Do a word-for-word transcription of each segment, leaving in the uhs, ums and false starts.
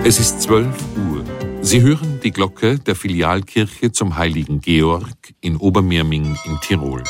Es ist zwölf Uhr. Sie hören die Glocke der Filialkirche zum Heiligen Georg in Obermirming in Tirol.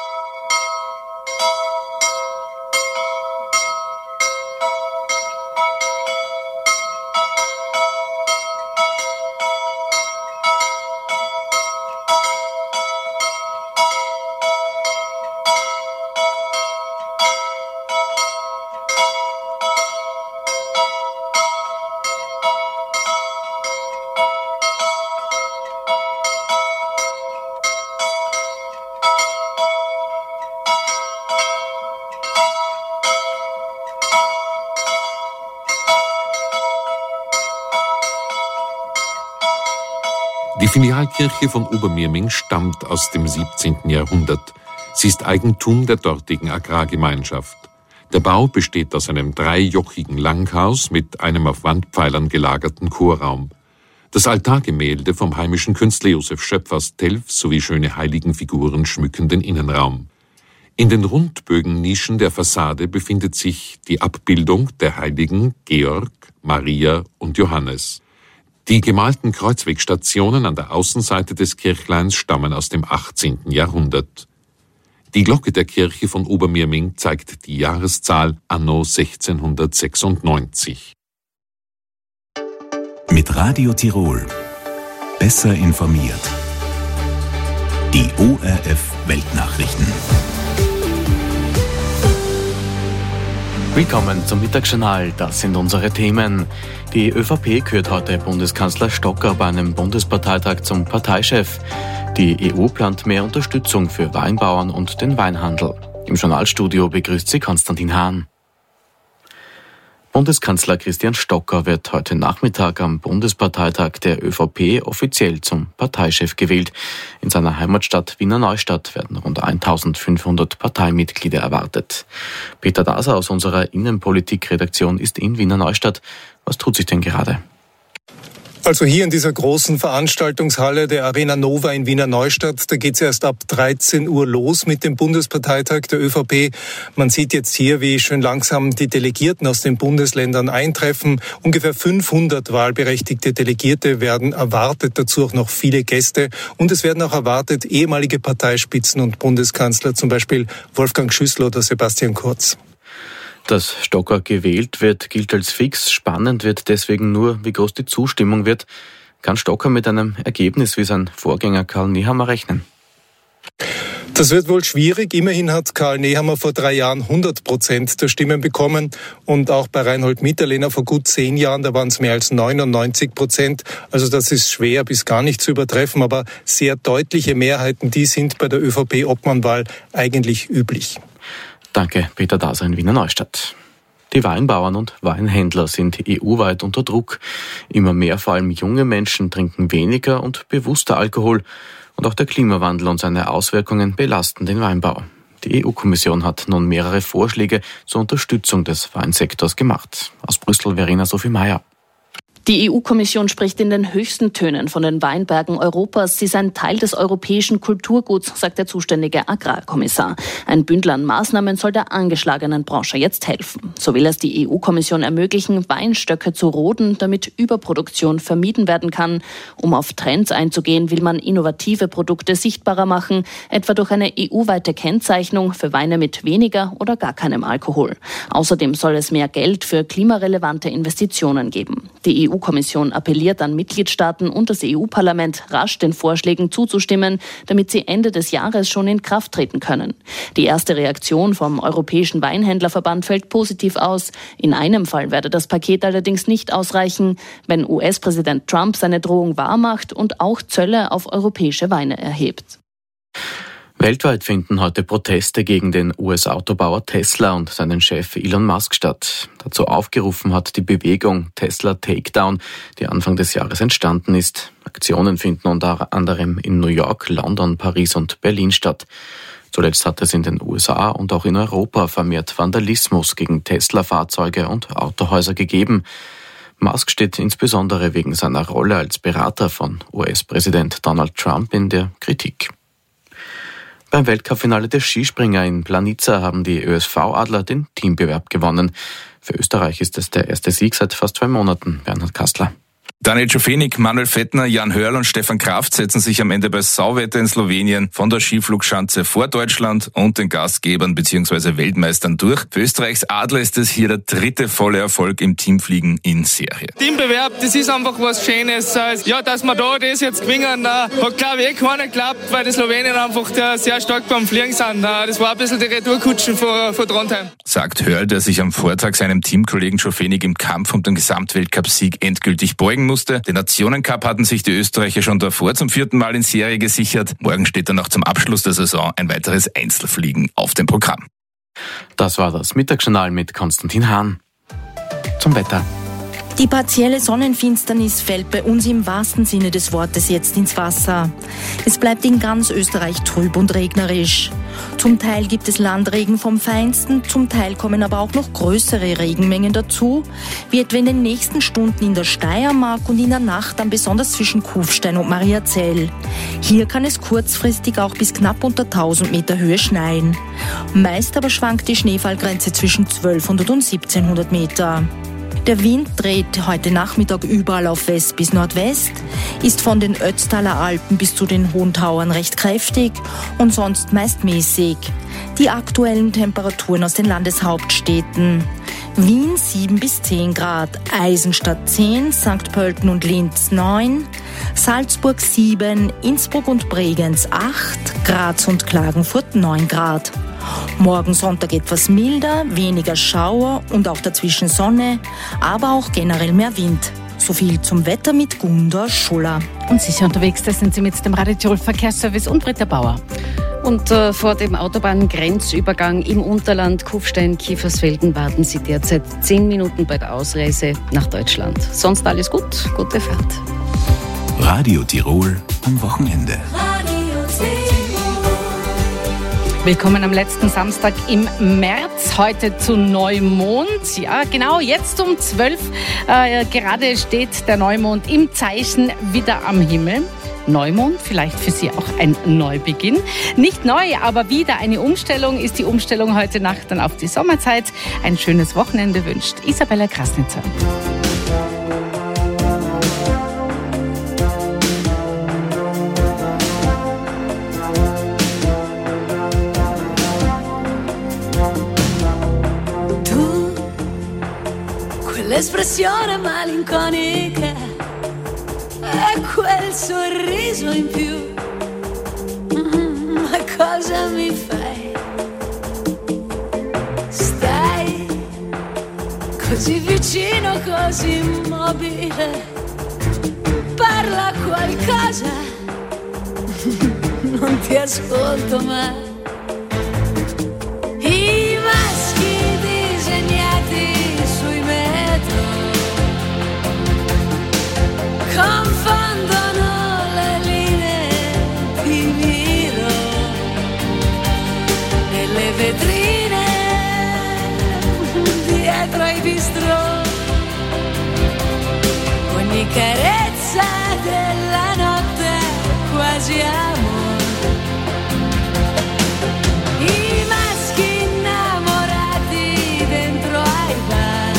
Die Filialkirche von Obermirming stammt aus dem siebzehnten Jahrhundert. Sie ist Eigentum der dortigen Agrargemeinschaft. Der Bau besteht aus einem dreijochigen Langhaus mit einem auf Wandpfeilern gelagerten Chorraum. Das Altargemälde vom heimischen Künstler Josef Schöpf aus Telfs sowie schöne Heiligenfiguren schmücken den Innenraum. In den Rundbögennischen der Fassade befindet sich die Abbildung der Heiligen Georg, Maria und Johannes. Die gemalten Kreuzwegstationen an der Außenseite des Kirchleins stammen aus dem achtzehnten Jahrhundert. Die Glocke der Kirche von Obermirming zeigt die Jahreszahl anno sechzehnhundertsechsundneunzig. Mit Radio Tirol. Besser informiert. Die O R F Weltnachrichten. Willkommen zum Mittagsjournal, das sind unsere Themen. Die ÖVP kürt heute Bundeskanzler Stocker bei einem Bundesparteitag zum Parteichef. Die E U plant mehr Unterstützung für Weinbauern und den Weinhandel. Im Journalstudio begrüßt sie Konstantin Hahn. Bundeskanzler Christian Stocker wird heute Nachmittag am Bundesparteitag der ÖVP offiziell zum Parteichef gewählt. In seiner Heimatstadt Wiener Neustadt werden rund eintausendfünfhundert Parteimitglieder erwartet. Peter Daser aus unserer Innenpolitik-Redaktion ist in Wiener Neustadt. Was tut sich denn gerade? Also hier in dieser großen Veranstaltungshalle der Arena Nova in Wiener Neustadt, da geht es erst ab dreizehn Uhr los mit dem Bundesparteitag der ÖVP. Man sieht jetzt hier, wie schön langsam die Delegierten aus den Bundesländern eintreffen. Ungefähr fünfhundert wahlberechtigte Delegierte werden erwartet, dazu auch noch viele Gäste. Und es werden auch erwartet ehemalige Parteispitzen und Bundeskanzler, zum Beispiel Wolfgang Schüssel oder Sebastian Kurz. Dass Stocker gewählt wird, gilt als fix. Spannend wird deswegen nur, wie groß die Zustimmung wird. Kann Stocker mit einem Ergebnis wie sein Vorgänger Karl Nehammer rechnen? Das wird wohl schwierig. Immerhin hat Karl Nehammer vor drei Jahren hundert Prozent der Stimmen bekommen. Und auch bei Reinhold Mitterlehner vor gut zehn Jahren, da waren es mehr als neunundneunzig Prozent. Also das ist schwer bis gar nicht zu übertreffen. Aber sehr deutliche Mehrheiten, die sind bei der ÖVP-Obmannwahl eigentlich üblich. Danke, Peter Daser in Wiener Neustadt. Die Weinbauern und Weinhändler sind E U-weit unter Druck. Immer mehr, vor allem junge Menschen, trinken weniger und bewusster Alkohol. Und auch der Klimawandel und seine Auswirkungen belasten den Weinbau. Die E U-Kommission hat nun mehrere Vorschläge zur Unterstützung des Weinsektors gemacht. Aus Brüssel Verena Sophie Meyer. Die E U-Kommission spricht in den höchsten Tönen von den Weinbergen Europas. Sie seien Teil des europäischen Kulturguts, sagt der zuständige Agrarkommissar. Ein Bündel an Maßnahmen soll der angeschlagenen Branche jetzt helfen. So will es die E U-Kommission ermöglichen, Weinstöcke zu roden, damit Überproduktion vermieden werden kann. Um auf Trends einzugehen, will man innovative Produkte sichtbarer machen, etwa durch eine E U-weite Kennzeichnung für Weine mit weniger oder gar keinem Alkohol. Außerdem soll es mehr Geld für klimarelevante Investitionen geben. Die E U-Kommission appelliert an Mitgliedstaaten und das E U-Parlament, rasch den Vorschlägen zuzustimmen, damit sie Ende des Jahres schon in Kraft treten können. Die erste Reaktion vom Europäischen Weinhändlerverband fällt positiv aus. In einem Fall werde das Paket allerdings nicht ausreichen, wenn U S-Präsident Trump seine Drohung wahrmacht und auch Zölle auf europäische Weine erhebt. Weltweit finden heute Proteste gegen den U S-Autobauer Tesla und seinen Chef Elon Musk statt. Dazu aufgerufen hat die Bewegung Tesla Takedown, die Anfang des Jahres entstanden ist. Aktionen finden unter anderem in New York, London, Paris und Berlin statt. Zuletzt hat es in den U S A und auch in Europa vermehrt Vandalismus gegen Tesla-Fahrzeuge und Autohäuser gegeben. Musk steht insbesondere wegen seiner Rolle als Berater von U S-Präsident Donald Trump in der Kritik. Beim Weltcup-Finale der Skispringer in Planica haben die Ö S V-Adler den Teambewerb gewonnen. Für Österreich ist es der erste Sieg seit fast zwei Monaten. Bernhard Kastler. Daniel Czofenik, Manuel Fettner, Jan Hörl und Stefan Kraft setzen sich am Ende bei Sauwetter in Slowenien von der Skiflugschanze vor Deutschland und den Gastgebern bzw. Weltmeistern durch. Für Österreichs Adler ist es hier der dritte volle Erfolg im Teamfliegen in Serie. Teambewerb, das ist einfach was Schönes. Ja, dass wir da das jetzt gewinnen, hat glaube ich eh keiner geglaubt, weil die Slowenien einfach sehr stark beim Fliegen sind. Das war ein bisschen die Retourkutschen von, von Trondheim. Sagt Hörl, der sich am Vortag seinem Teamkollegen Czofenik im Kampf um den Gesamtweltcup-Sieg endgültig beugen musste. Den Nationencup hatten sich die Österreicher schon davor zum vierten Mal in Serie gesichert. Morgen steht dann noch zum Abschluss der Saison ein weiteres Einzelfliegen auf dem Programm. Das war das Mittagsjournal mit Konstantin Hahn. Zum Wetter. Die partielle Sonnenfinsternis fällt bei uns im wahrsten Sinne des Wortes jetzt ins Wasser. Es bleibt in ganz Österreich trüb und regnerisch. Zum Teil gibt es Landregen vom Feinsten, zum Teil kommen aber auch noch größere Regenmengen dazu, wie etwa in den nächsten Stunden in der Steiermark und in der Nacht dann besonders zwischen Kufstein und Mariazell. Hier kann es kurzfristig auch bis knapp unter tausend Meter Höhe schneien. Meist aber schwankt die Schneefallgrenze zwischen zwölfhundert und siebzehnhundert Meter. Der Wind dreht heute Nachmittag überall auf West bis Nordwest, ist von den Ötztaler Alpen bis zu den Hohen Tauern recht kräftig und sonst meist mäßig. Die aktuellen Temperaturen aus den Landeshauptstädten: Wien sieben bis zehn Grad, Eisenstadt zehn, Sankt Pölten und Linz neun, Salzburg sieben, Innsbruck und Bregenz acht, Graz und Klagenfurt neun Grad. Morgen Sonntag etwas milder, weniger Schauer und auch dazwischen Sonne, aber auch generell mehr Wind. So viel zum Wetter mit Gunda Schuller. Und sicher unterwegs, da sind Sie mit dem Radio Tirol Verkehrsservice und Britta Bauer. Und äh, vor dem Autobahngrenzübergang im Unterland Kufstein-Kiefersfelden warten Sie derzeit zehn Minuten bei der Ausreise nach Deutschland. Sonst alles gut, gute Fahrt. Radio Tirol am Wochenende. Willkommen am letzten Samstag im März, heute zu Neumond. Ja, genau, jetzt um zwölf. Äh, gerade steht der Neumond im Zeichen wieder am Himmel. Neumond, vielleicht für Sie auch ein Neubeginn. Nicht neu, aber wieder eine Umstellung ist die Umstellung heute Nacht dann auf die Sommerzeit. Ein schönes Wochenende wünscht Isabella Krasnitzer. L'espressione malinconica e quel sorriso in più, mm, ma cosa mi fai? Stai così vicino, così immobile, parla qualcosa, non ti ascolto mai. I maschi disegnati sui metro confondono le linee, ti miro nelle vetrine dietro ai bistrò, ogni carezza della notte è quasi amore. I maschi innamorati dentro ai bar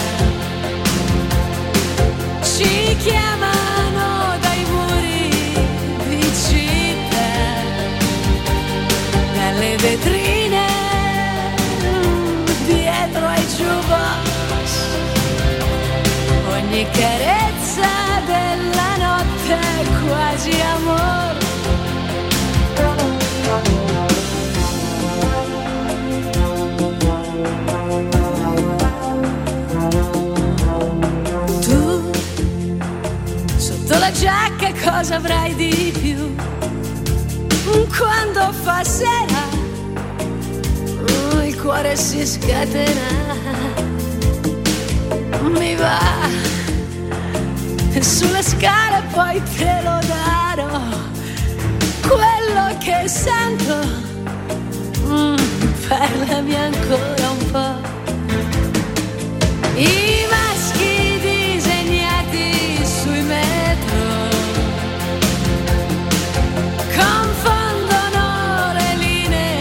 ci chiamano dai muri di città, dalle vetrine dietro ai jukebox, ogni carezza della notte è quasi amore. Tu sotto la giacca cosa avrai di più? Quando fa sera il cuore si scatena, mi va sulle scale poi te lo darò, quello che sento, mm, parlami ancora un po'. I maschi disegnati sui metro confondono le linee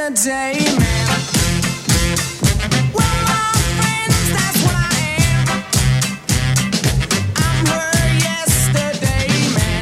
yesterday, man. Well, my friends, that's what I am. I'm her yesterday, man.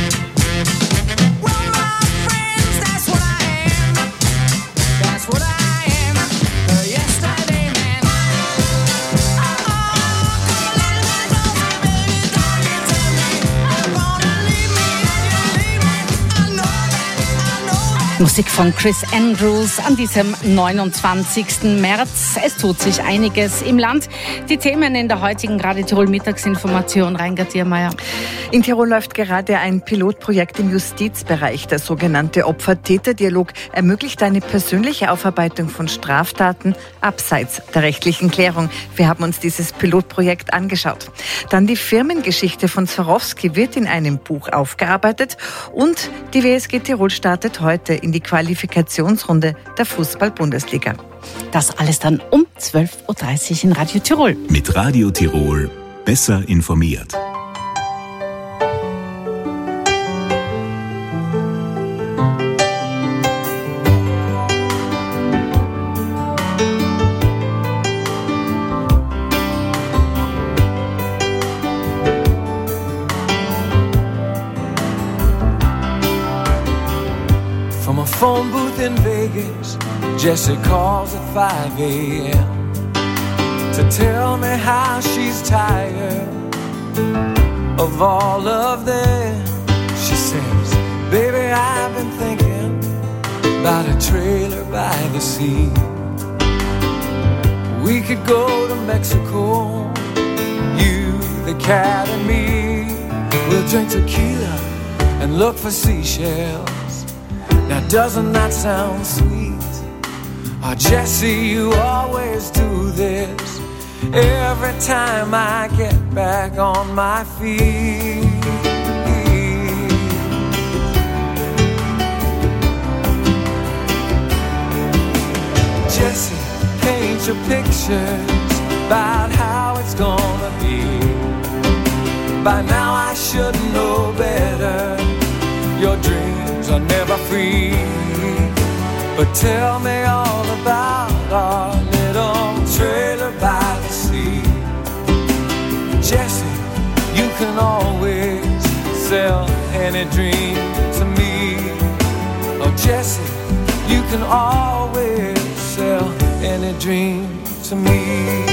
Well, my friends, that's what I am. That's what I am. Her yesterday, man. Oh, come a little bit closer, baby. Don't you tell me you're gonna leave me. If you leave me, I know that, I know that. Musik von Chris Andrews an diesem neunundzwanzigsten März. Es tut sich einiges im Land. Die Themen in der heutigen Radio Tirol Mittagsinformation. Reingard Diermeier. In Tirol läuft gerade ein Pilotprojekt im Justizbereich. Der sogenannte Opfer-Täter-Dialog ermöglicht eine persönliche Aufarbeitung von Straftaten abseits der rechtlichen Klärung. Wir haben uns dieses Pilotprojekt angeschaut. Dann die Firmengeschichte von Swarovski wird in einem Buch aufgearbeitet und die W S G Tirol startet heute in die Qualifikationsrunde der Fußball-Bundesliga. Das alles dann um zwölf Uhr dreißig in Radio Tirol. Mit Radio Tirol besser informiert. From a phone booth in Vegas, Jessie calls at five a.m. to tell me how she's tired of all of them. She says, baby, I've been thinking about a trailer by the sea. We could go to Mexico, you, the cat and me. We'll drink tequila and look for seashells. Now doesn't that sound sweet? Oh, Jessie, you always do this every time I get back on my feet. Jessie, paint your pictures about how it's gonna be. By now I should know better. Your dreams are never free. But tell me all about our little trailer by the sea. Jessie, you can always sell any dream to me. Oh, Jessie, you can always sell any dream to me.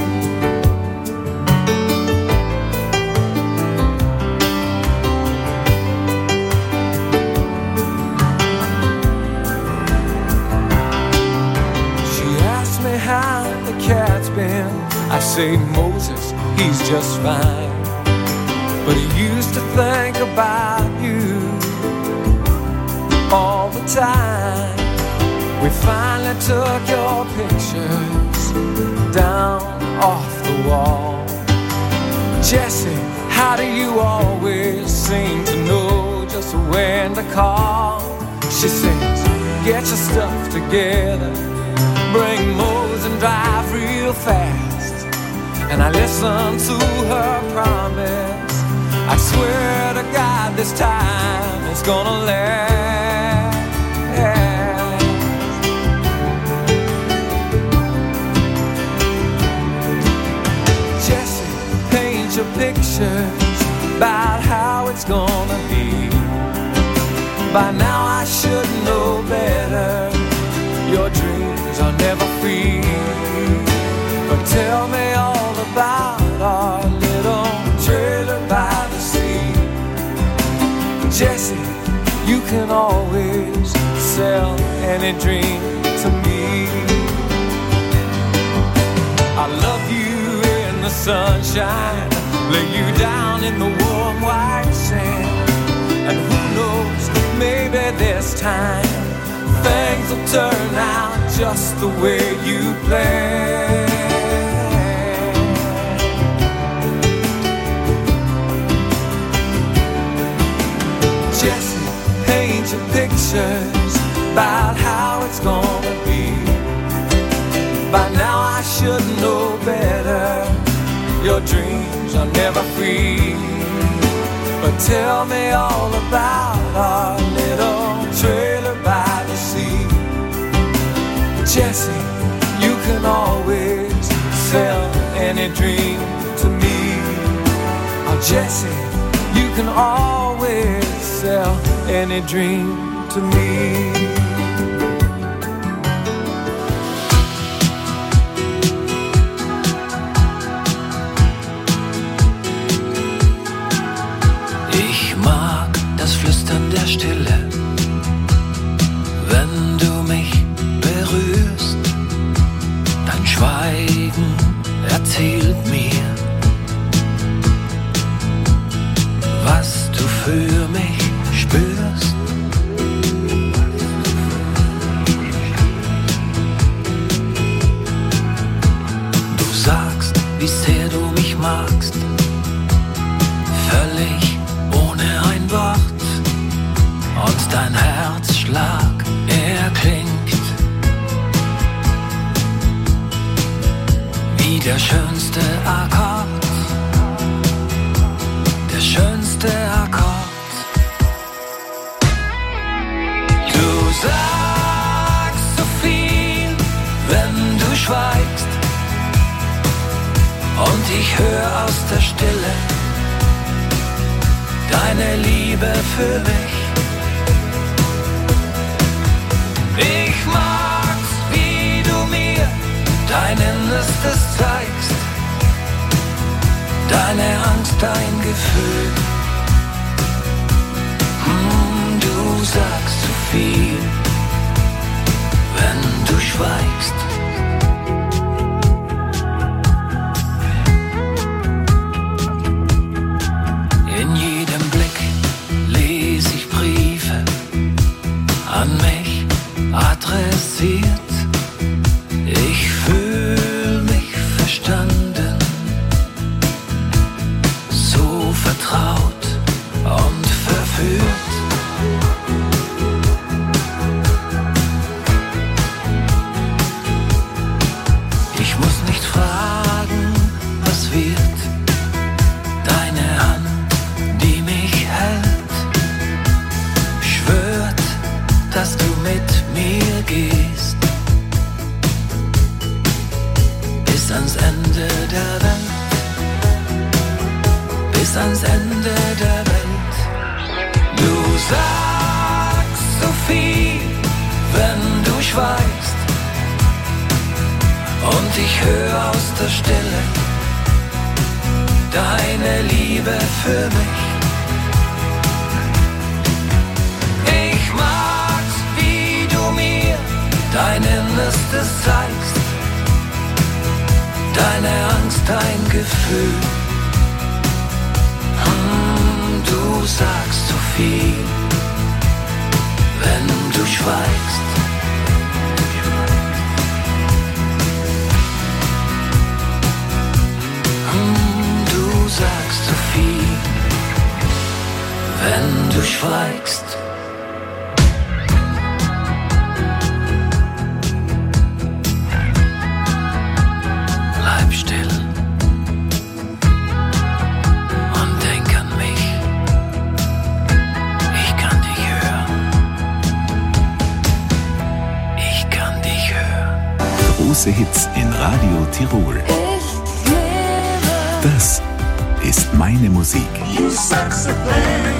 How the cat's been, I say Moses, he's just fine. But he used to think about you all the time. We finally took your pictures down off the wall. Jessie, how do you always seem to know just when to call? She says, get your stuff together, bring Mose and drive real fast. And I listen to her promise. I swear to God this time it's gonna last. Jessie, paint your pictures about how it's gonna be. By now I should know better. Your dreams are never free. But tell me all about our little trailer by the sea. Jessie, you can always sell any dream to me. I love you in the sunshine, lay you down in the warm white sand. And who knows, maybe this time things will turn out just the way you planned. Jessie, paint your pictures about how it's gonna be. By now I should know better. Your dreams are never free. But tell me all about our little trailer by the sea. Jesse, you can always sell any dream to me. Oh, Jesse, you can always sell any dream to me. Ich mag das Flüstern der Stille, wenn du mich berührst. Dein Schweigen erzählt mir, was du für mich spürst. Du sagst, wie sehr du mich magst, völlig ohne ein Wort. Und dein Herzschlag, er klingt wie der schönste Akkord, der schönste Akkord. Du sagst so viel, wenn du schweigst, und ich höre aus der Stille deine Liebe für mich. Ich mag's, wie du mir dein Innerstes zeigst, deine Angst, dein Gefühl. Hm, du sagst zu viel, wenn du schweigst. In jedem Blick lese ich Briefe an mich adressiert. Ich fühl mich verstanden, so vertraut und verführt. Ich muss nicht fragen, was wird. Deine Hand, die mich hält, schwört, dass du mit mir gehst bis ans Ende der Welt, bis ans Ende der Welt. Du sagst so viel, wenn du schweigst, und ich höre aus der Stille deine Liebe für mich. Ich mag's, wie du mir dein Innerstes zeigst, deine Angst, dein Gefühl. Hm, du sagst zu viel, wenn du schweigst. Hm, du sagst zu viel, wenn du schweigst. Bleib still und denk an mich. Ich kann dich hören. Ich kann dich hören. Große Hits in Radio Tirol. Das ist meine Musik. You sexy thing.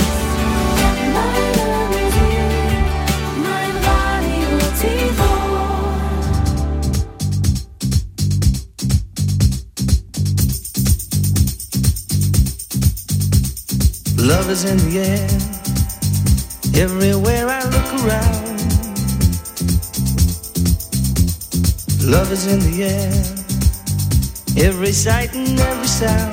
Love is in the air, everywhere I look around. Love is in the air, every sight and every sound.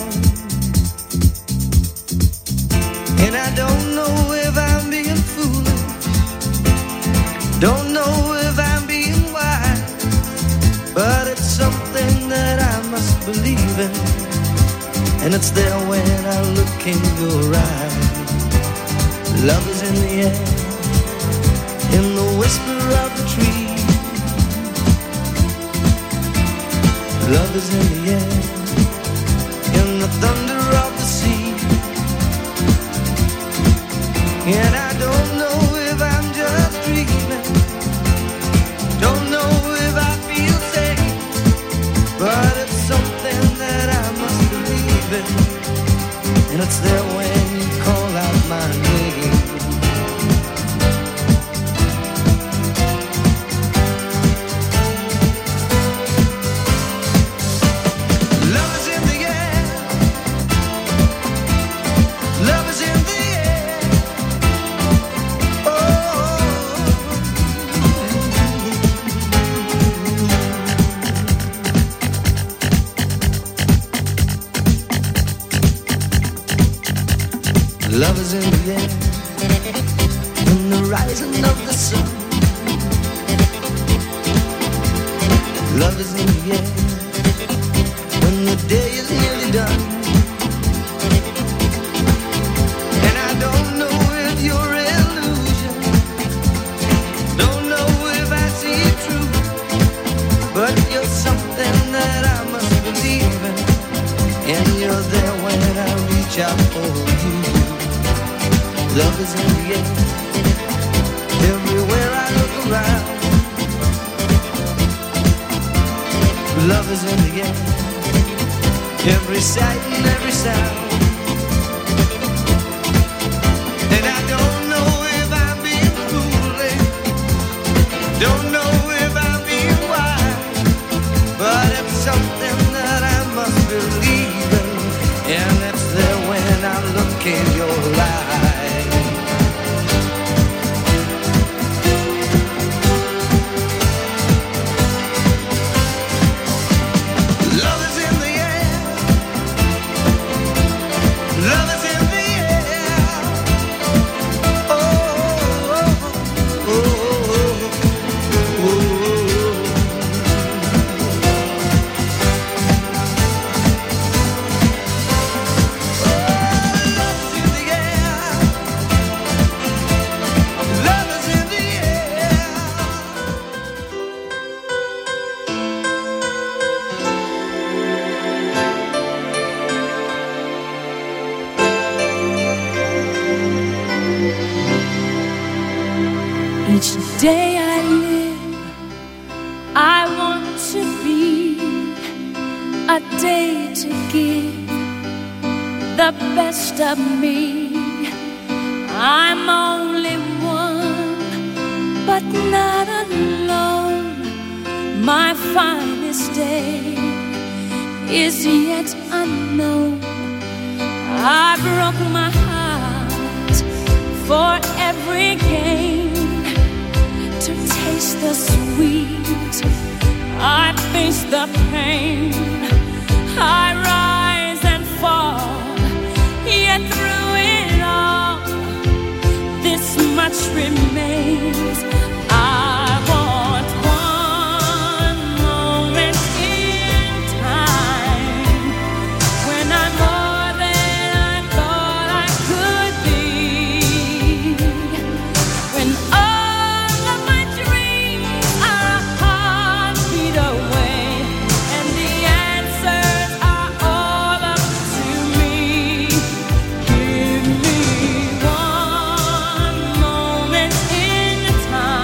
And I don't know if I'm being foolish, don't know if I'm being wise, but it's something that I must believe in, and it's there when I look in your eyes. Love is in the air, in the whisper of the tree. Love is in the air, in the thunder of the sea. And I don't know if I'm just dreaming, don't know is in the air, in the rising of the sun. Love is in the air, when the day is nearly done. And I don't know if you're illusion, don't know if I see it true, but you're something that I must believe in, and you're there when I reach out for you. Love is in the air, everywhere I look around. Love is in the air, every sight and every sound. And I don't know if I'm being foolish, don't know if I'm being wise, but it's something that I must believe in, and it's there when I look in your eyes. Each day I live, I want to be a day to give the best of me. I'm only one, but not alone. My finest day is yet unknown. I broke my heart for every gain. To taste the sweet, I face the pain. I rise and fall, yet through it all, this much remains. I want one moment in time when I'm more than I thought I could be. When all of my dreams are a heartbeat away, and the answers are all up to me. Give me one moment in time.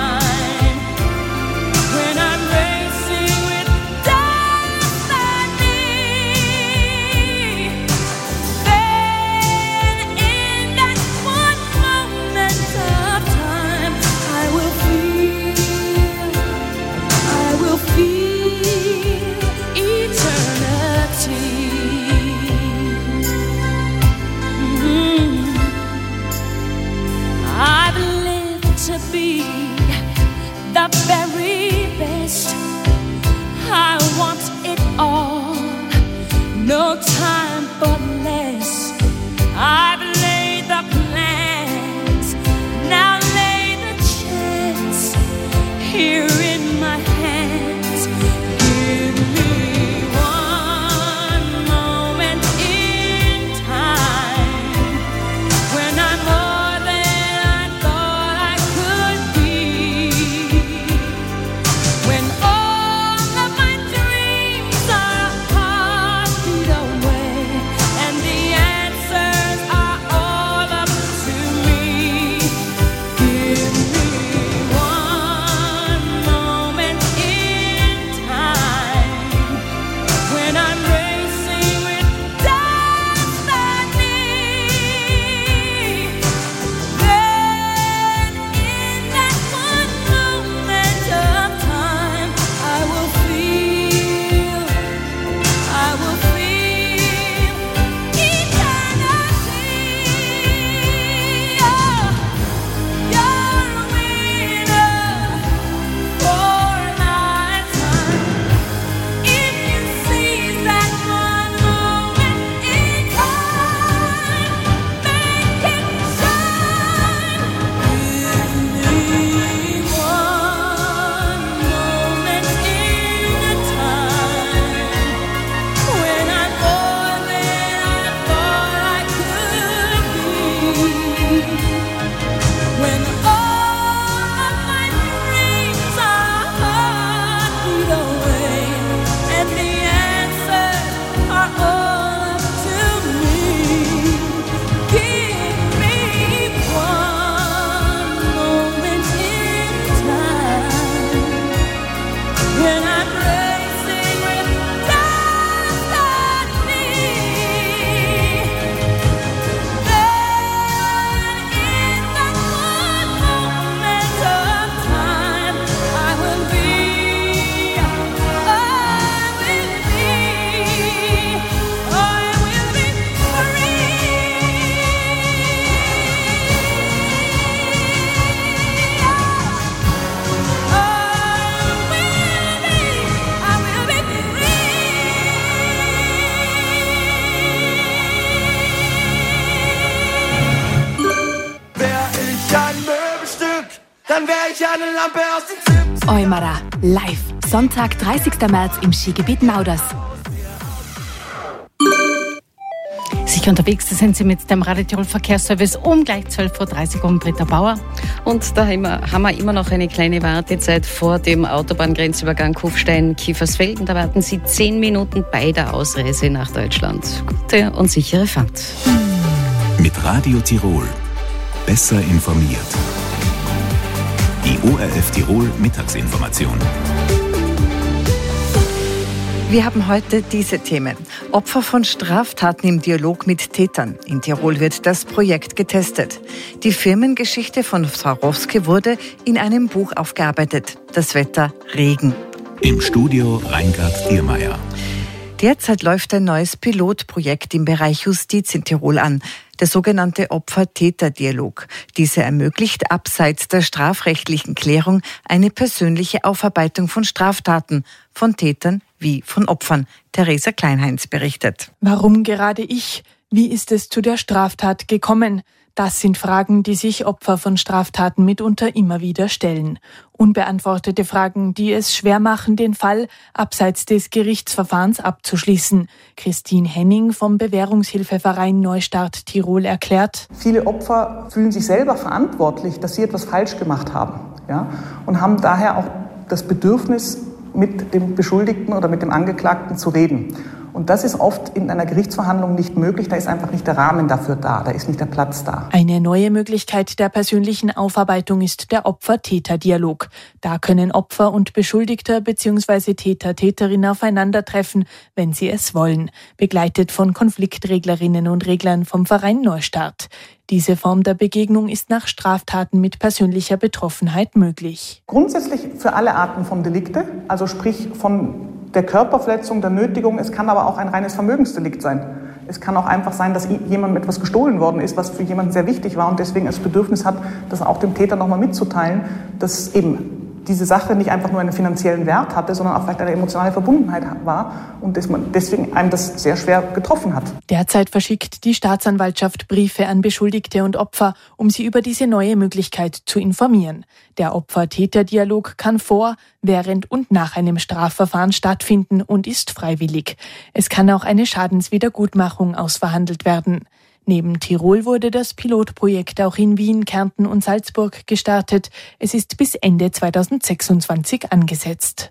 kleine Lampe aus den Tipps. Eumara, live. Sonntag, dreißigster März im Skigebiet Nauders. Sicher unterwegs sind Sie mit dem Radio Tirol Verkehrsservice um gleich zwölf Uhr dreißig um Britta Bauer. Und da haben wir, haben wir immer noch eine kleine Wartezeit vor dem Autobahngrenzübergang Kufstein-Kiefersfelden. Da warten Sie zehn Minuten bei der Ausreise nach Deutschland. Gute und sichere Fahrt. Mit Radio Tirol. Besser informiert. Die O R F Tirol Mittagsinformation. Wir haben heute diese Themen. Opfer von Straftaten im Dialog mit Tätern. In Tirol wird das Projekt getestet. Die Firmengeschichte von Swarovski wurde in einem Buch aufgearbeitet. Das Wetter Regen. Im Studio Reingard Diermeier. Derzeit läuft ein neues Pilotprojekt im Bereich Justiz in Tirol an. Der sogenannte Opfer-Täter-Dialog. Diese ermöglicht abseits der strafrechtlichen Klärung eine persönliche Aufarbeitung von Straftaten, von Tätern wie von Opfern. Theresa Kleinheinz berichtet. Warum gerade ich? Wie ist es zu der Straftat gekommen? Das sind Fragen, die sich Opfer von Straftaten mitunter immer wieder stellen. Unbeantwortete Fragen, die es schwer machen, den Fall abseits des Gerichtsverfahrens abzuschließen. Christine Henning vom Bewährungshilfeverein Neustart Tirol erklärt: Viele Opfer fühlen sich selber verantwortlich, dass sie etwas falsch gemacht haben, ja, und haben daher auch das Bedürfnis, mit dem Beschuldigten oder mit dem Angeklagten zu reden. Und das ist oft in einer Gerichtsverhandlung nicht möglich, da ist einfach nicht der Rahmen dafür da, da ist nicht der Platz da. Eine neue Möglichkeit der persönlichen Aufarbeitung ist der Opfer-Täter-Dialog. Da können Opfer und Beschuldigter bzw. Täter, Täterin aufeinandertreffen, wenn sie es wollen, begleitet von Konfliktreglerinnen und Reglern vom Verein Neustart. Diese Form der Begegnung ist nach Straftaten mit persönlicher Betroffenheit möglich. Grundsätzlich für alle Arten von Delikte, also sprich von der Körperverletzung, der Nötigung. Es kann aber auch ein reines Vermögensdelikt sein. Es kann auch einfach sein, dass jemandem etwas gestohlen worden ist, was für jemanden sehr wichtig war und deswegen das Bedürfnis hat, das auch dem Täter nochmal mitzuteilen, dass eben diese Sache nicht einfach nur einen finanziellen Wert hatte, sondern auch vielleicht eine emotionale Verbundenheit war und deswegen einem das sehr schwer getroffen hat. Derzeit verschickt die Staatsanwaltschaft Briefe an Beschuldigte und Opfer, um sie über diese neue Möglichkeit zu informieren. Der Opfer-Täter-Dialog kann vor, während und nach einem Strafverfahren stattfinden und ist freiwillig. Es kann auch eine Schadenswiedergutmachung ausverhandelt werden. Neben Tirol wurde das Pilotprojekt auch in Wien, Kärnten und Salzburg gestartet. Es ist bis Ende zweitausendsechsundzwanzig angesetzt.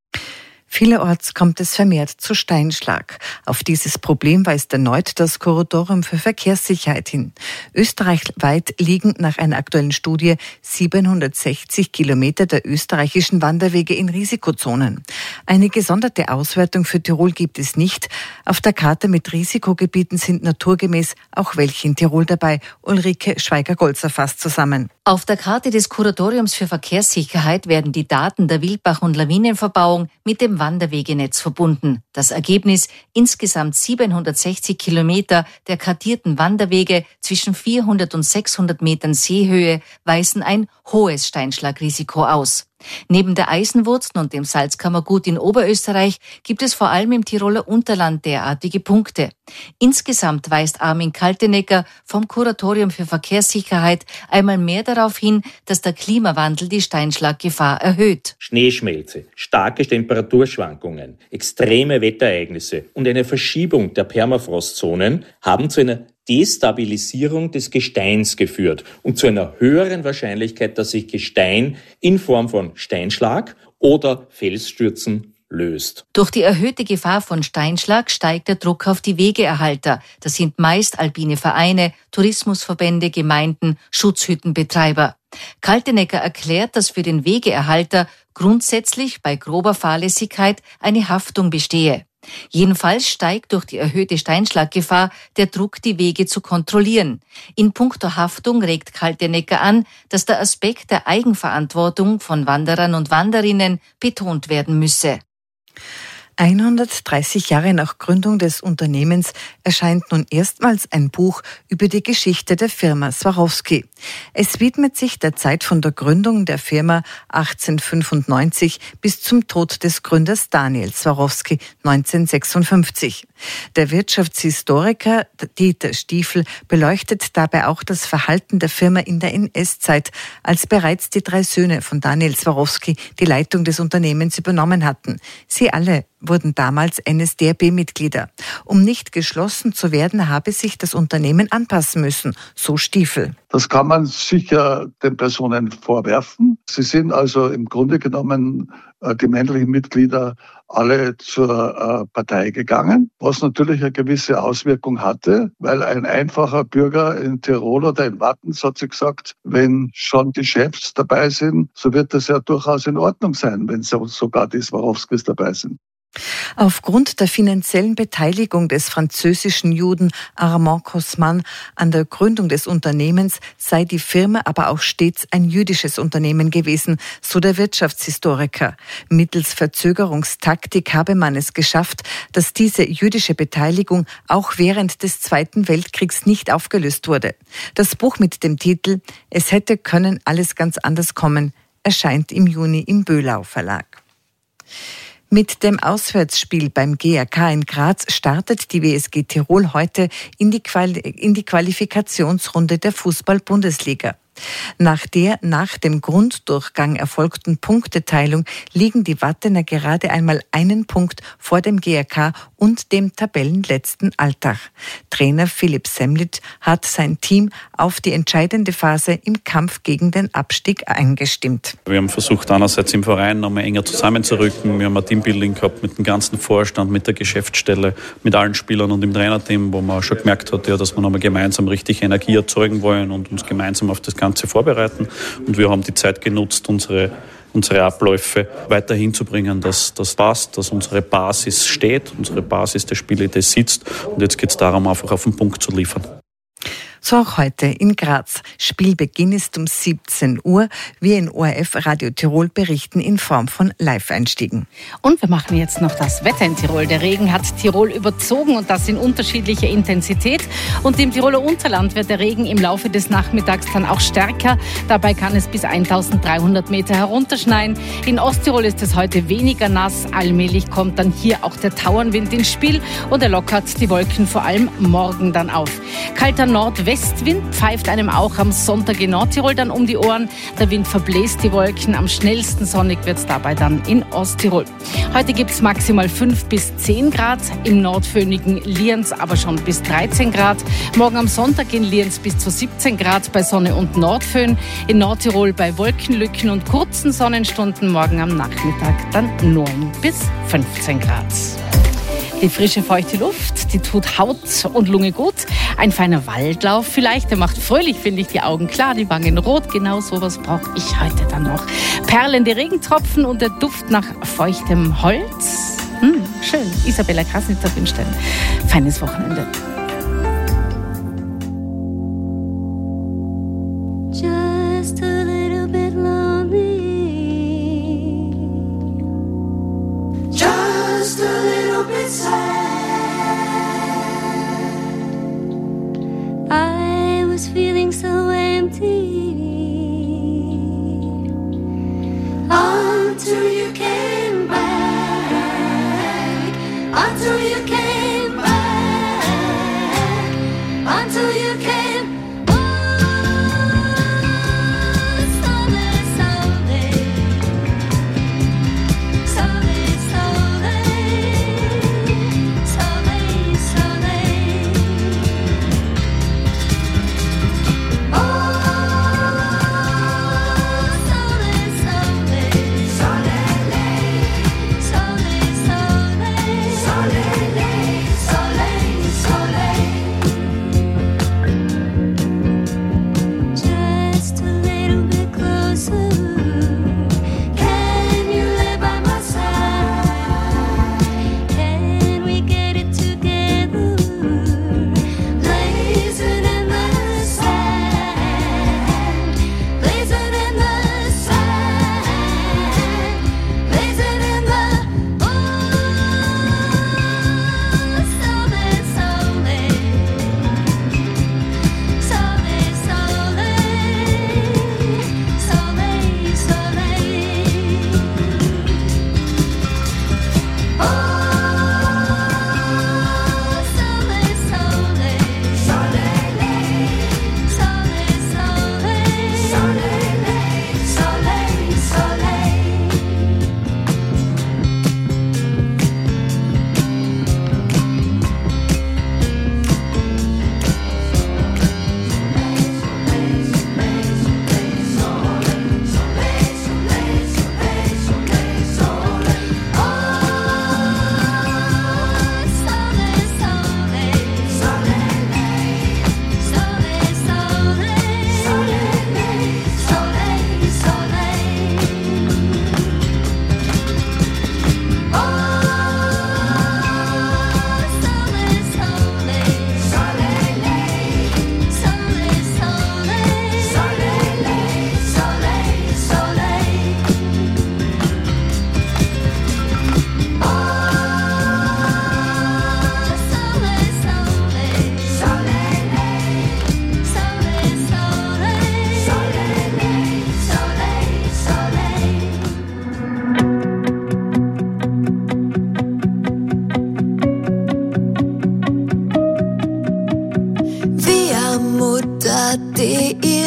Vielerorts kommt es vermehrt zu Steinschlag. Auf dieses Problem weist erneut das Kuratorium für Verkehrssicherheit hin. Österreichweit liegen nach einer aktuellen Studie siebenhundertsechzig Kilometer der österreichischen Wanderwege in Risikozonen. Eine gesonderte Auswertung für Tirol gibt es nicht. Auf der Karte mit Risikogebieten sind naturgemäß auch welche in Tirol dabei. Ulrike Schweiger-Golzer fasst zusammen. Auf der Karte des Kuratoriums für Verkehrssicherheit werden die Daten der Wildbach- und Lawinenverbauung mit dem Wanderwegenetz verbunden. Das Ergebnis: insgesamt siebenhundertsechzig Kilometer der kartierten Wanderwege zwischen vierhundert und sechshundert Metern Seehöhe weisen ein hohes Steinschlagrisiko aus. Neben der Eisenwurzen und dem Salzkammergut in Oberösterreich gibt es vor allem im Tiroler Unterland derartige Punkte. Insgesamt weist Armin Kaltenecker vom Kuratorium für Verkehrssicherheit einmal mehr darauf hin, dass der Klimawandel die Steinschlaggefahr erhöht. Schneeschmelze, starke Temperaturschwankungen, extreme Wetterereignisse und eine Verschiebung der Permafrostzonen haben zu einer Destabilisierung des Gesteins geführt und zu einer höheren Wahrscheinlichkeit, dass sich Gestein in Form von Steinschlag oder Felsstürzen löst. Durch die erhöhte Gefahr von Steinschlag steigt der Druck auf die Wegeerhalter. Das sind meist alpine Vereine, Tourismusverbände, Gemeinden, Schutzhüttenbetreiber. Kaltenecker erklärt, dass für den Wegeerhalter grundsätzlich bei grober Fahrlässigkeit eine Haftung bestehe. Jedenfalls steigt durch die erhöhte Steinschlaggefahr der Druck, die Wege zu kontrollieren. In puncto Haftung regt Kaltenecker an, dass der Aspekt der Eigenverantwortung von Wanderern und Wanderinnen betont werden müsse. hundertdreißig Jahre nach Gründung des Unternehmens erscheint nun erstmals ein Buch über die Geschichte der Firma Swarovski. Es widmet sich der Zeit von der Gründung der Firma achtzehnhundertfünfundneunzig bis zum Tod des Gründers Daniel Swarovski neunzehnhundertsechsundfünfzig. Der Wirtschaftshistoriker Dieter Stiefel beleuchtet dabei auch das Verhalten der Firma in der N S-Zeit, als bereits die drei Söhne von Daniel Swarovski die Leitung des Unternehmens übernommen hatten. Sie alle wurden damals N S D A B-Mitglieder. Um nicht geschlossen zu werden, habe sich das Unternehmen anpassen müssen, so Stiefel. Das kann man sicher den Personen vorwerfen. Sie sind also im Grunde genommen äh, die männlichen Mitglieder alle zur äh, Partei gegangen, was natürlich eine gewisse Auswirkung hatte, weil ein einfacher Bürger in Tirol oder in Wattens hat sich gesagt, wenn schon die Chefs dabei sind, so wird das ja durchaus in Ordnung sein, wenn so, sogar die Swarovskis dabei sind. Aufgrund der finanziellen Beteiligung des französischen Juden Armand Kosman an der Gründung des Unternehmens sei die Firma aber auch stets ein jüdisches Unternehmen gewesen, so der Wirtschaftshistoriker. Mittels Verzögerungstaktik habe man es geschafft, dass diese jüdische Beteiligung auch während des Zweiten Weltkriegs nicht aufgelöst wurde. Das Buch mit dem Titel »Es hätte können alles ganz anders kommen« erscheint im Juni im Böhlau Verlag. Mit dem Auswärtsspiel beim G A K in Graz startet die W S G Tirol heute in die, Quali- in die Qualifikationsrunde der Fußball-Bundesliga. Nach der nach dem Grunddurchgang erfolgten Punkteteilung liegen die Wattener gerade einmal einen Punkt vor dem G A K und dem Tabellenletzten Altach. Trainer Philipp Semlitsch hat sein Team auf die entscheidende Phase im Kampf gegen den Abstieg eingestimmt. Wir haben versucht, einerseits im Verein noch mal enger zusammenzurücken. Wir haben ein Teambuilding gehabt mit dem ganzen Vorstand, mit der Geschäftsstelle, mit allen Spielern und im Trainerteam, wo man schon gemerkt hat, ja, dass wir noch mal gemeinsam richtig Energie erzeugen wollen und uns gemeinsam auf das Ganze vorbereiten. Und wir haben die Zeit genutzt, unsere unsere Abläufe weiter hinzubringen, dass das passt, dass unsere Basis steht, unsere Basis der Spiele, die sitzt. Und jetzt geht es darum, einfach auf den Punkt zu liefern. So auch heute in Graz. Spielbeginn ist um siebzehn Uhr. Wir in O R F Radio Tirol berichten in Form von Live-Einstiegen. Und wir machen jetzt noch das Wetter in Tirol. Der Regen hat Tirol überzogen und das in unterschiedlicher Intensität. Und im Tiroler Unterland wird der Regen im Laufe des Nachmittags dann auch stärker. Dabei kann es bis eintausenddreihundert Meter herunterschneien. In Osttirol ist es heute weniger nass. Allmählich kommt dann hier auch der Tauernwind ins Spiel und er lockert die Wolken vor allem morgen dann auf. Kalter Nordwest Westwind pfeift einem auch am Sonntag in Nordtirol dann um die Ohren. Der Wind verbläst die Wolken. Am schnellsten sonnig wird es dabei dann in Osttirol. Heute gibt es maximal fünf bis zehn Grad. Im nordföhnigen Lienz aber schon bis dreizehn Grad. Morgen am Sonntag in Lienz bis zu siebzehn Grad bei Sonne und Nordföhn. In Nordtirol bei Wolkenlücken und kurzen Sonnenstunden morgen am Nachmittag dann neun bis fünfzehn Grad. Die frische, feuchte Luft, die tut Haut und Lunge gut. Ein feiner Waldlauf vielleicht, der macht fröhlich, finde ich, die Augen klar, die Wangen rot. Genau sowas brauche ich heute dann noch. Perlende Regentropfen und der Duft nach feuchtem Holz. Hm, schön. Isabella Krasnitzer wünscht ein feines Wochenende. Just a little bit lonely. Just a little bit sad. I was feeling so empty until you came back. Until you came back. Until you came.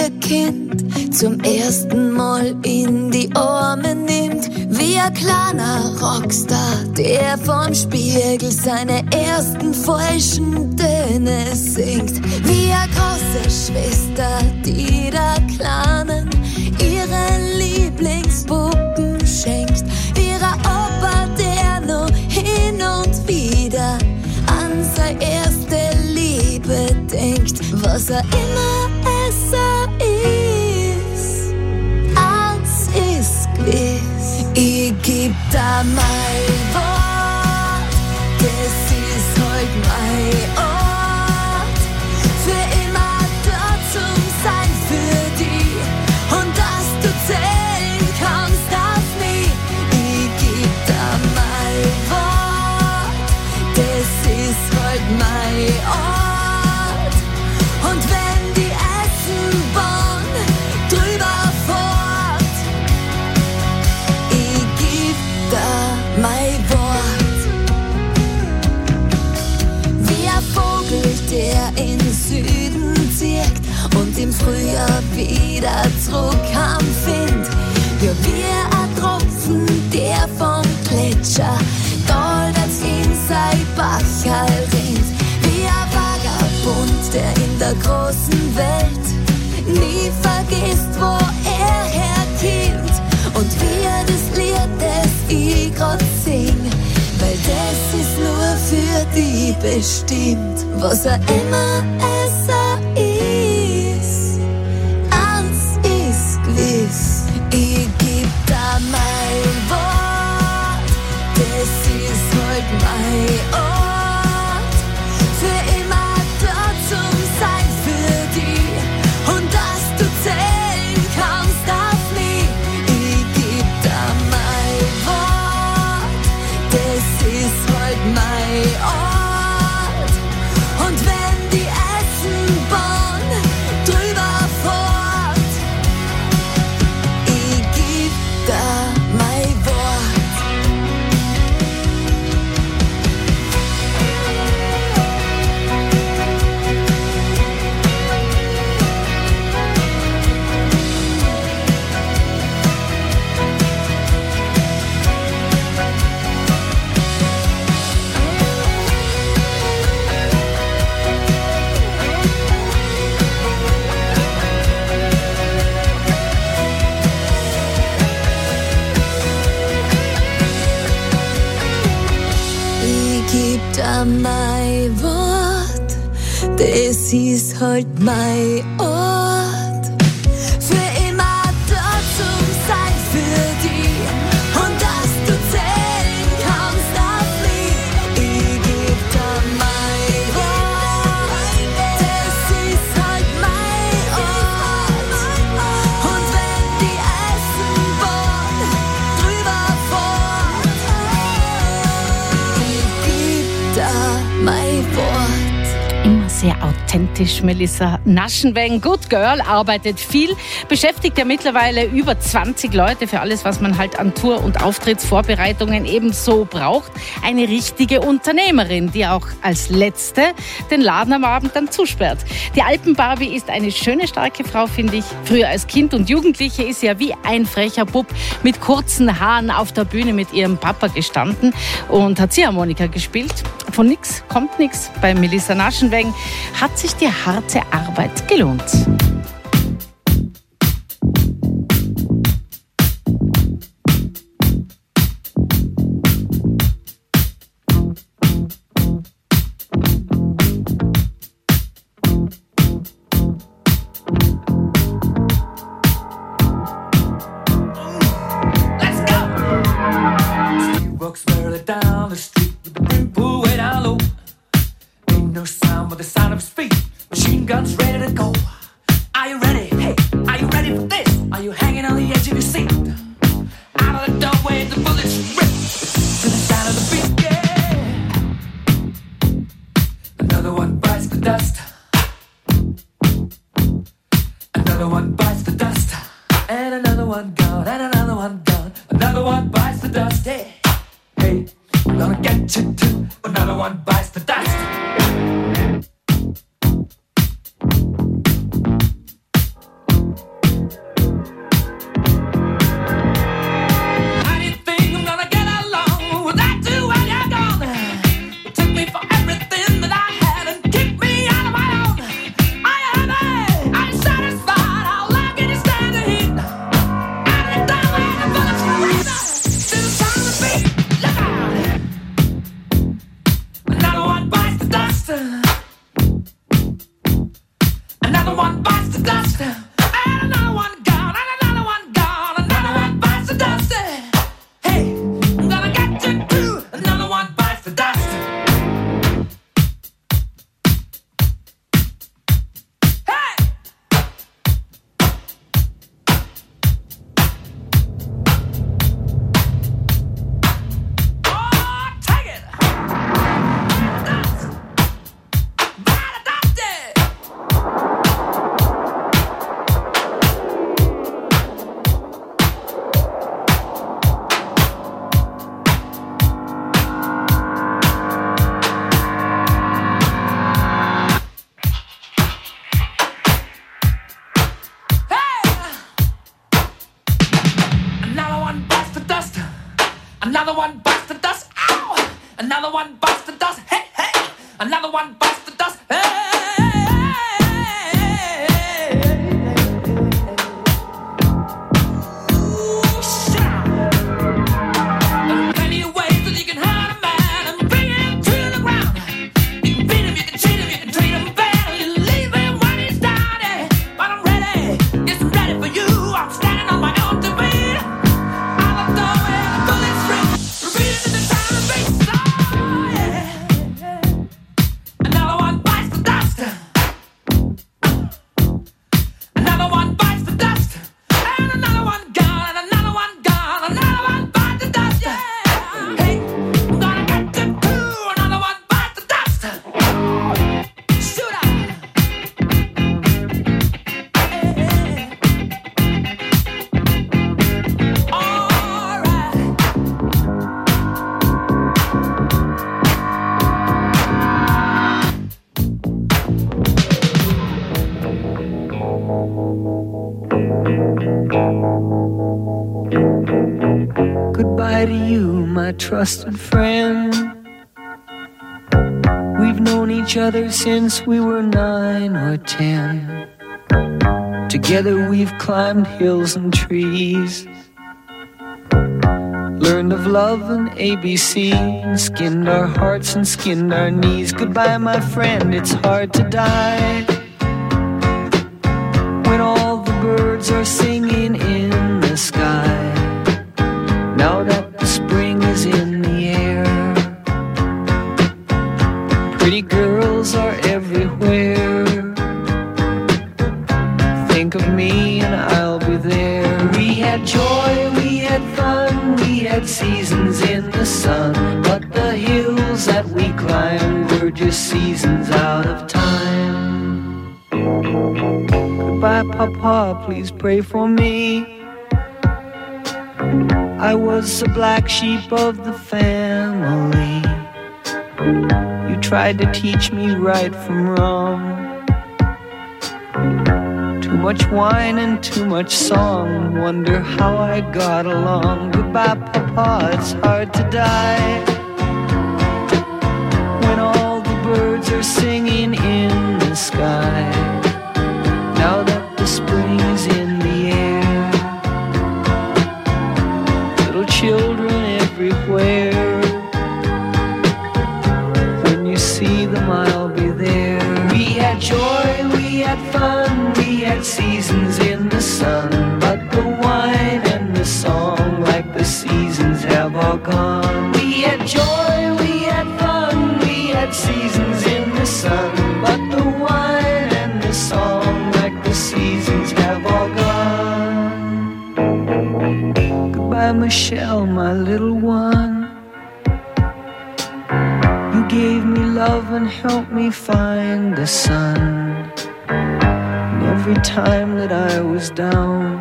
ihr Kind zum ersten Mal in die Arme nimmt. Wie ein kleiner Rockstar, der vorm Spiegel seine ersten falschen Töne singt. Wie eine große Schwester, die der Kleinen ihre Lieblingspuppen schenkt. Wie ein Opa, der noch hin und wieder an seine erste Liebe denkt. Was er immer es ist, eins ist gewiss. Ich geb da mein Wort, das ist halt mein Ort. Für immer dort zum Sein für die und dass du zählen kannst auf mich. Ich geb da mein Wort, das ist halt mein Ort. Und wenn die Eisenbahn drüber fährt, ich geb da mein Wort. Wie ein Vogel, der in Süden zieht und im Frühjahr wieder zurück am Find. Ja, wie ein Tropfen, der vom Gletscher goldert in sein Bachal rinnt. Wie ein Vagabund, der in der großen Welt nie vergisst, wo er herkommt. Und wie er das Lied, das ich grad sing, weil das ist nur für die bestimmt. Was er immer es ist, eins ist gewiss. Ich geb da mein Wort, das ist halt mein Ort. Für immer dort zum Sein für die und dass du zählen kannst auf mich. Ich geb da mein Wort, das ist halt mein Ort. Und wenn die Eisenbahn drüber fährt, ich geb da mein Wort. Ich geb da mein Wort, das ist halt mein Ort. Für immer dort zum Sein für die und dass du zählen kannst auf mich. Ich geb da mein Wort, das ist halt mein Ort. Und wenn die Eisenbahn drüber fährt, ich geb da mein Wort. Immer sehr authentisch, Melissa Naschenweng. Good Girl, arbeitet viel, beschäftigt ja mittlerweile über zwanzig Leute für alles, was man halt an Tour- und Auftrittsvorbereitungen ebenso braucht. Eine richtige Unternehmerin, die auch als Letzte den Laden am Abend dann zusperrt. Die Alpenbarbie ist eine schöne, starke Frau, finde ich. Früher als Kind und Jugendliche ist sie ja wie ein frecher Bub mit kurzen Haaren auf der Bühne mit ihrem Papa gestanden und hat Ziehharmonika gespielt. Von nix kommt nix. Bei Melissa Naschenweng hat sich die harte Arbeit gelohnt. Walks merrily down the street with the brim pulled way down low. Ain't no sound but the sound of his feet. Machine guns ready to go. Are you ready? Hey, are you ready for this? Are you hanging on the edge of your seat? Out of the doorway, the bullets rip to the sound of the beat. Yeah. Another one bites the dust. Another one bites the dust. And another one gone. And another one gone. Another one bites the dust. Hey. Hey, I'm gonna get you too. Another one bites the dust. bites the dust. Ow! Another one bites the dust. Hey, hey! Another one bites the dust. Hey! Goodbye to you, my trusted friend. We've known each other since we were nine or ten. Together we've climbed hills and trees, learned of love and A B C, and skinned our hearts and skinned our knees. Goodbye, my friend, it's hard to die when all the birds are singing in the sky. Now that the spring is in the air, pretty girls are everywhere. Think of me and I'll be there. We had joy, we had fun, we had seasons in the sun, but the hills that we climbed were just seasons out of time. Goodbye, Papa, please pray for me. I was the black sheep of the family. You tried to teach me right from wrong. Too much wine and too much song. Wonder how I got along. Goodbye, Papa, it's hard to die when all the birds are singing in the sky. Now that the spring is in the air, children everywhere. When you see them, I'll be there. We had joy, we had fun, we had seasons in the sun, but the wine and the song, like the seasons, have all gone. We had joy, we had fun, we had seasons in the sun, but the wine and the song, like the seasons, have all gone. Goodbye, Michelle, my little one. You gave me love and helped me find the sun. And every time that I was down,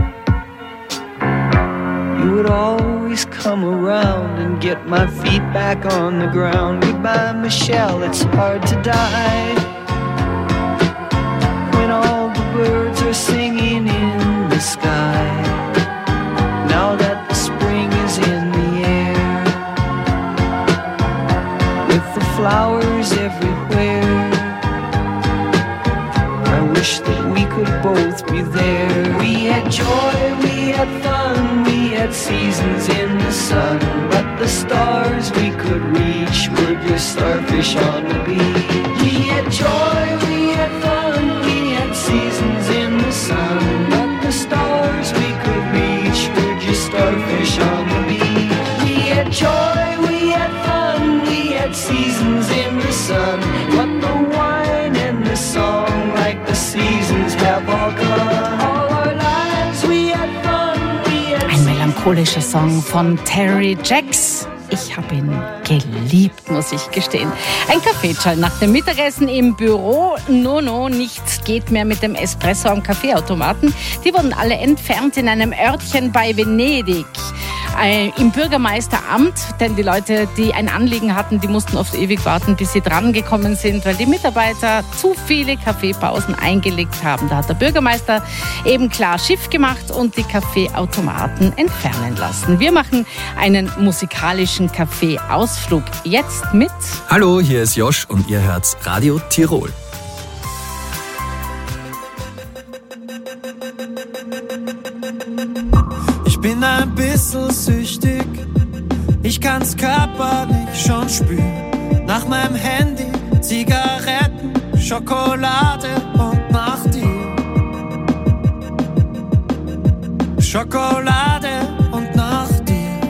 you would always come around and get my feet back on the ground. Goodbye, Michelle, it's hard to die when all the birds are singing in the sky. Now that the spring is in the air, with the flowers everywhere, I wish that we could both be there. We had joy, we had fun, we had seasons in the sun, but the stars we could reach were just starfish on the beach. We had joy, we had fun, we had seasons in the sun, but the stars we could reach were just starfish on the beach. We had joy, we had fun, we had seasons in the sun, but the wine and the song, like the seasons, have all gone. All our lives we had fun, we had Ein melancholischer Song von Terry Jacks. Ich habe ihn geliebt, muss ich gestehen. Ein Kaffeeschall nach dem Mittagessen im Büro. No, no, nichts geht mehr mit dem Espresso am Kaffeeautomaten. Die wurden alle entfernt in einem Örtchen bei Venedig. äh, im Bürgermeisteramt, denn die Leute, die ein Anliegen hatten, die mussten oft ewig warten, bis sie dran gekommen sind, weil die Mitarbeiter zu viele Kaffeepausen eingelegt haben. Da hat der Bürgermeister eben klar Schiff gemacht und die Kaffeeautomaten entfernen lassen. Wir machen einen musikalischen Kaffeeausflug jetzt mit... Hallo, hier ist Josh und ihr hört Radio Tirol. Ich bin ein bisschen süchtig, ich kann's körperlich schon spüren. Nach meinem Handy, Zigaretten, Schokolade und nach dir. Schokolade und nach dir.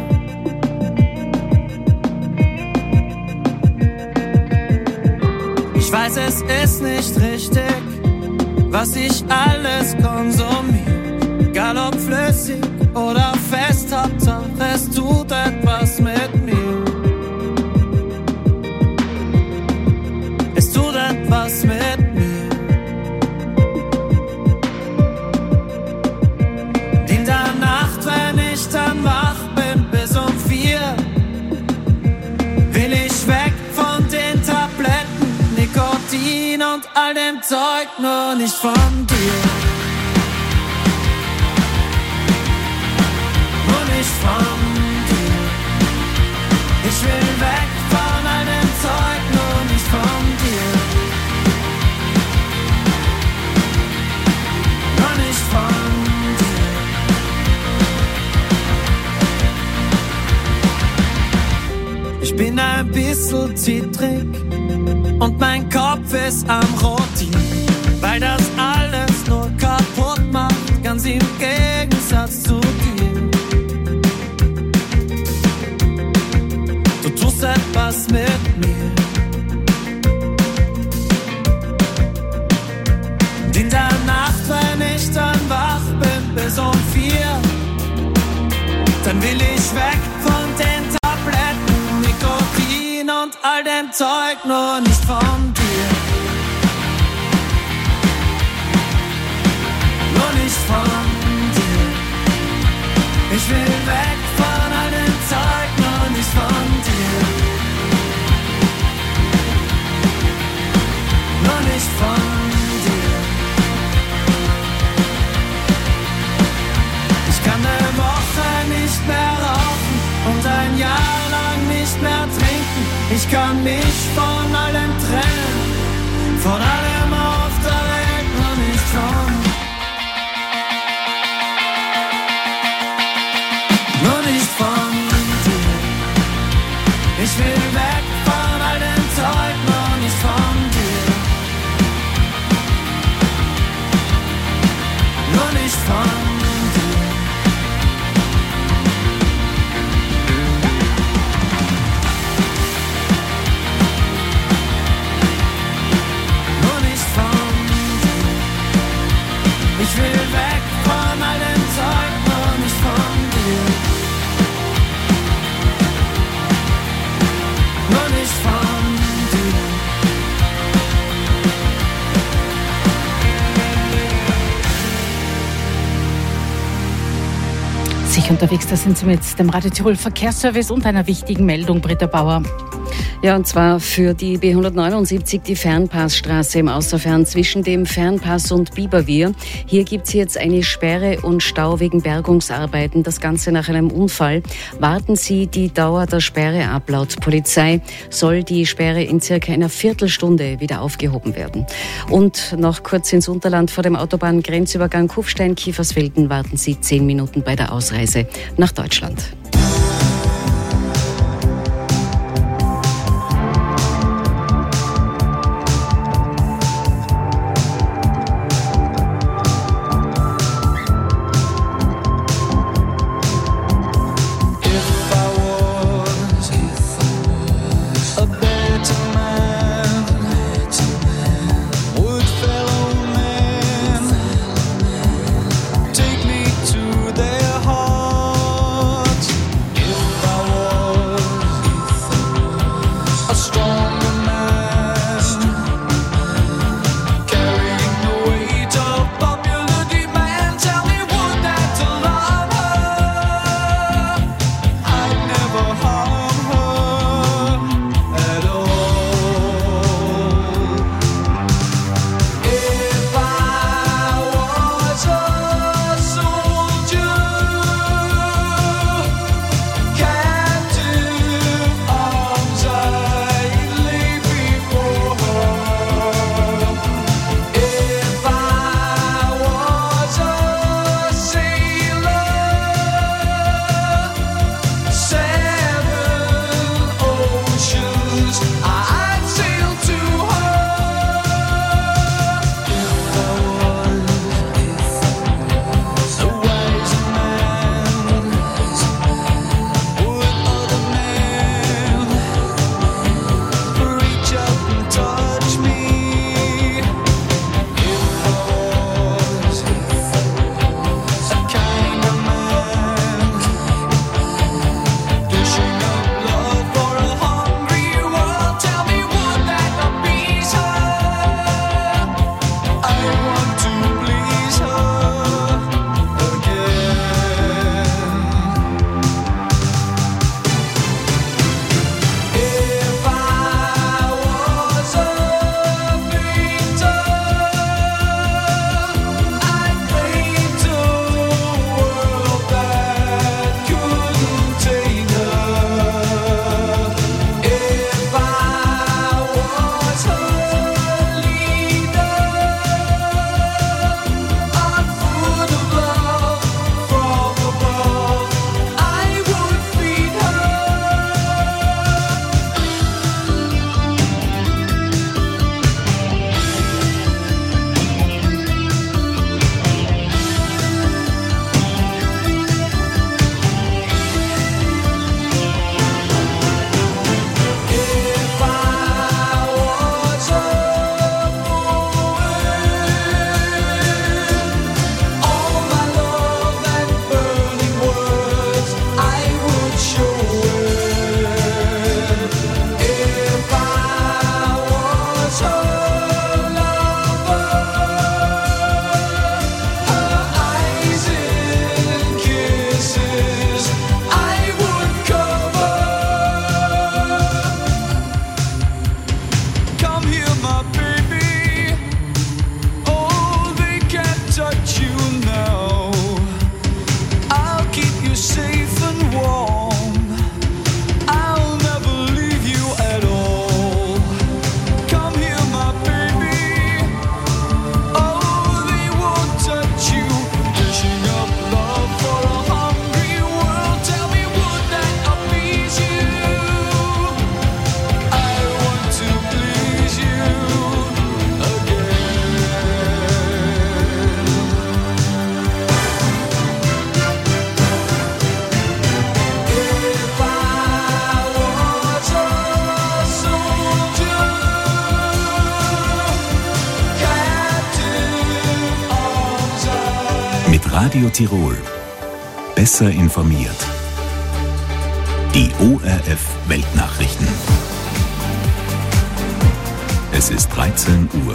Ich weiß, es ist nicht richtig, was ich alles konsumiere. Egal ob flüssig oder fest, Hauptsache es tut etwas mit mir. Es tut etwas mit mir. In der Nacht, wenn ich dann wach bin, bis um vier, will ich weg von den Tabletten, Nikotin und all dem Zeug, nur nicht von dir. Von dir. Ich will weg von all dem Zeug, nur nicht von dir. Nur nicht von dir. Ich bin ein bisschen zittrig und mein Kopf ist am Rotieren, weil das alles nur kaputt macht, ganz im Gegensatz zu dir. Du tust etwas mit mir. Und in der Nacht, wenn ich dann wach bin, bis um vier, dann will ich weg von den Tabletten, Nikotin und all dem Zeug, nur nicht von dir. Nur nicht von dir. Ich will weg von all dem Zeug, nur nicht von dir. Nur nicht von dir. Ich kann eine Woche nicht mehr rauchen und ein Jahr lang nicht mehr trinken. Ich kann mich von allem trennen, von allem auf der Welt, nur nicht von dir. Nur nicht von dir. Ich will weg von all dem Zeug, nur nicht von dir. Nur nicht von dir. Nur nicht von dir. Ich will weg von all dem Zeug, nur nicht von dir. Nur nicht von dir. Sich unterwegs, da sind Sie mit dem Radio Tirol Verkehrsservice und einer wichtigen Meldung, Britta Bauer. Ja, und zwar für die B hundertneunundsiebzig, die Fernpassstraße im Außerfern zwischen dem Fernpass und Biberwier. Hier gibt's jetzt eine Sperre und Stau wegen Bergungsarbeiten. Das Ganze nach einem Unfall. Warten Sie die Dauer der Sperre ab. Laut Polizei soll die Sperre in circa einer Viertelstunde wieder aufgehoben werden. Und noch kurz ins Unterland vor dem Autobahngrenzübergang Kufstein-Kiefersfelden warten Sie zehn Minuten bei der Ausreise nach Deutschland. Take me to their heart. Radio Tirol. Besser informiert. Die O R F Weltnachrichten. Es ist dreizehn Uhr.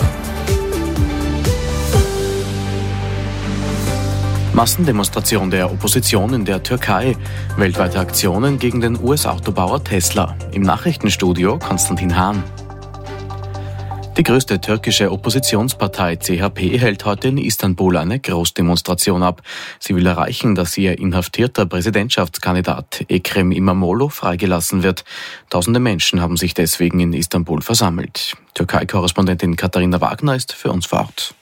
Massendemonstration der Opposition in der Türkei. Weltweite Aktionen gegen den U S-Autobauer Tesla. Im Nachrichtenstudio Konstantin Hahn. Die größte türkische Oppositionspartei C H P hält heute in Istanbul eine Großdemonstration ab. Sie will erreichen, dass ihr inhaftierter Präsidentschaftskandidat Ekrem İmamoğlu freigelassen wird. Tausende Menschen haben sich deswegen in Istanbul versammelt. Türkei-Korrespondentin Katharina Wagner ist für uns vor Ort.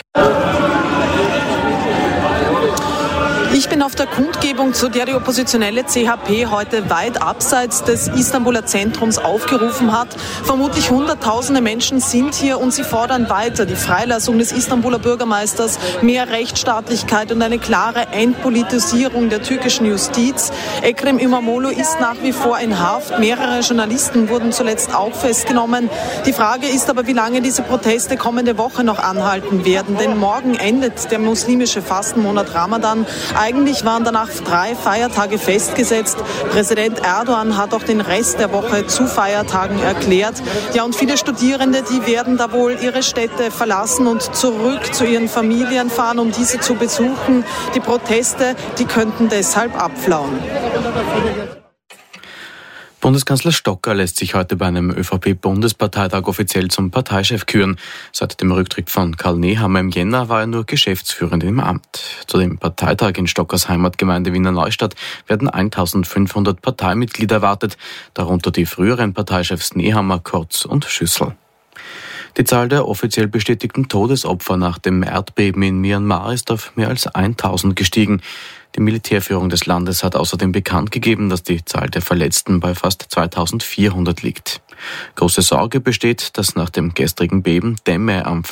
Ich bin auf der Kundgebung, zu der die oppositionelle C H P heute weit abseits des Istanbuler Zentrums aufgerufen hat. Vermutlich hunderttausende Menschen sind hier und sie fordern weiter die Freilassung des Istanbuler Bürgermeisters, mehr Rechtsstaatlichkeit und eine klare Entpolitisierung der türkischen Justiz. Ekrem İmamoğlu ist nach wie vor in Haft. Mehrere Journalisten wurden zuletzt auch festgenommen. Die Frage ist aber, wie lange diese Proteste kommende Woche noch anhalten werden. Denn morgen endet der muslimische Fastenmonat Ramadan. Eigentlich waren danach drei Feiertage festgesetzt. Präsident Erdogan hat auch den Rest der Woche zu Feiertagen erklärt. Ja, und viele Studierende, die werden da wohl ihre Städte verlassen und zurück zu ihren Familien fahren, um diese zu besuchen. Die Proteste, die könnten deshalb abflauen. Bundeskanzler Stocker lässt sich heute bei einem ÖVP-Bundesparteitag offiziell zum Parteichef küren. Seit dem Rücktritt von Karl Nehammer im Jänner war er nur Geschäftsführender im Amt. Zu dem Parteitag in Stockers Heimatgemeinde Wiener Neustadt werden eintausendfünfhundert Parteimitglieder erwartet, darunter die früheren Parteichefs Nehammer, Kurz und Schüssel. Die Zahl der offiziell bestätigten Todesopfer nach dem Erdbeben in Myanmar ist auf mehr als tausend gestiegen. Die Militärführung des Landes hat außerdem bekannt gegeben, dass die Zahl der Verletzten bei fast zweitausendvierhundert liegt. Große Sorge besteht, dass nach dem gestrigen Beben Dämme am